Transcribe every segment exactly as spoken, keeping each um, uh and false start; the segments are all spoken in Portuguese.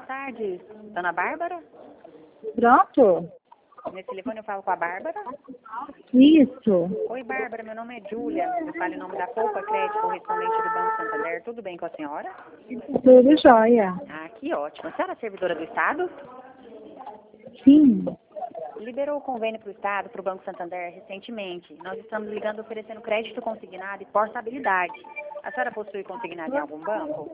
tarde, dona Bárbara. Pronto? Nesse telefone eu falo com a Bárbara. Isso. Oi, Bárbara, meu nome é Júlia. Eu falo em nome da Poupa Crédito, correspondente do Banco Santander. Tudo bem com a senhora? Tudo jóia. Ah, que ótimo. A senhora é servidora do Estado? Sim. Liberou o convênio para o Estado, para o Banco Santander, recentemente. Nós estamos ligando oferecendo crédito consignado e portabilidade. A senhora possui consignado em algum banco?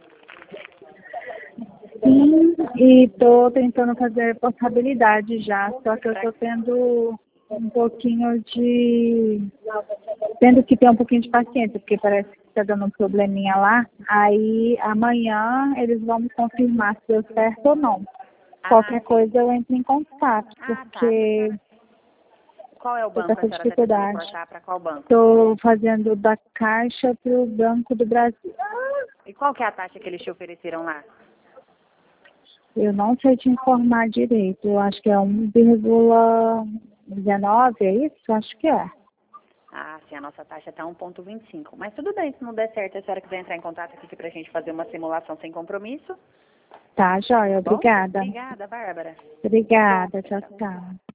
Sim, e estou tentando fazer portabilidade já, só que eu estou tendo um pouquinho de... tendo que ter um pouquinho de paciência, porque parece que está dando um probleminha lá. Aí amanhã eles vão me confirmar se deu certo ou não. Qualquer Ah, coisa eu entro em contato, Ah, porque qual é o eu banco estou que a com senhora está tentando dificuldade. cortar? Para qual banco? Estou fazendo da Caixa para o Banco do Brasil. E qual que é a taxa que eles te ofereceram lá? Eu não sei te informar direito. Eu acho que é um vírgula dezenove, é isso? Acho que é. Ah, sim, a nossa taxa está um vírgula vinte e cinco. Mas tudo bem, se não der certo, a senhora quiser entrar em contato aqui para a gente fazer uma simulação sem compromisso. Tá, joia. Bom? Obrigada. Obrigada, Bárbara. Obrigada. Tchau, tchau.